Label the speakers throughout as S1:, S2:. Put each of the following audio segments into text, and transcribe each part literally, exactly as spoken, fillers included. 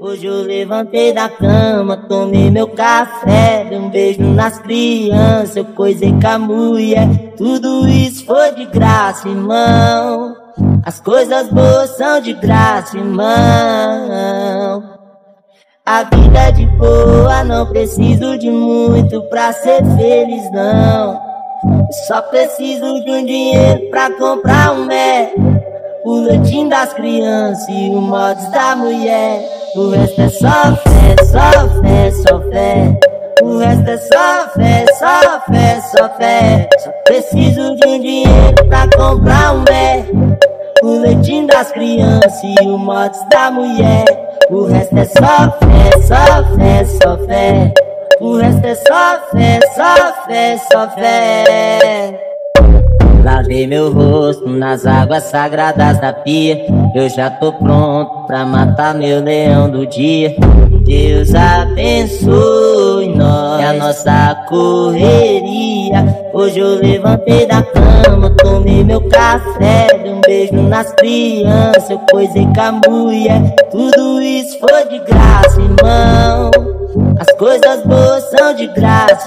S1: Hoje eu levantei da cama, tomei meu café, dei um beijo nas crianças, eu coisei com a mulher. Tudo isso foi de graça, irmão. As coisas boas são de graça, irmão. A vida é de boa, não preciso de muito pra ser feliz, não. Eu só preciso de um dinheiro pra comprar um mé, o leitinho das crianças e o modos da mulher. O resto é só fé, só fé, só fé. O resto é só fé, só fé, só fé. Só preciso de um dinheiro pra comprar um mé, o leitinho das crianças e o modos da mulher. O resto é só fé, só fé, só fé. O resto é só fé, só fé, só fé. Lavei meu rosto nas águas sagradas da pia. Eu já tô pronto pra matar meu leão do dia. Deus abençoe nós e a nossa correria. Hoje eu levantei da cama, tomei meu café, dei um beijo nas crianças, eu coisei com a mulher. Tudo isso foi de graça, irmão. As coisas boas são de graça,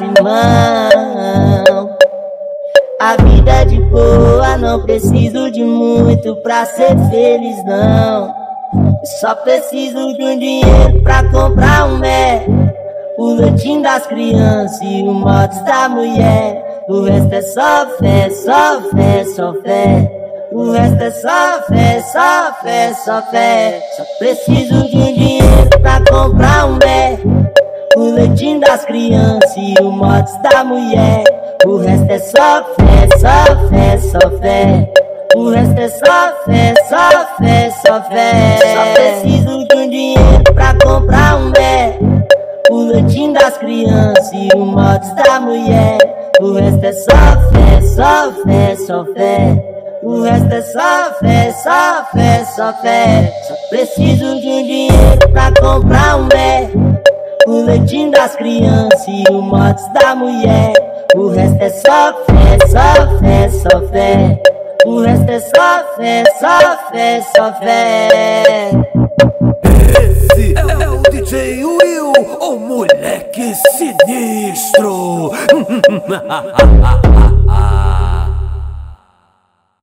S1: irmão. A vida é de boa, não preciso de muito pra ser feliz, não. Eu só preciso de um dinheiro pra comprar um mé, o leitinho das crianças e o modos da mulher. O resto é só fé, só fé, só fé. O resto é só fé, só fé, só fé. Só preciso de um dinheiro pra comprar um mé, o leitinho das crianças e o modos da mulher. O resto é só fé, só fé, só fé. O resto é só fé, só fé, só fé. Só preciso de um dinheiro pra comprar um mé, o leitinho das crianças e o modos da mulher. O resto é só fé, só fé, só fé. O resto é só fé, só fé, só fé. Só preciso de um dinheiro pra comprar um mé, o leitinho das crianças e o modos da mulher. O resto é só fé, só fé, só fé. O resto é só fé, só fé, só fé.
S2: Esse é o D J Will, o moleque sinistro.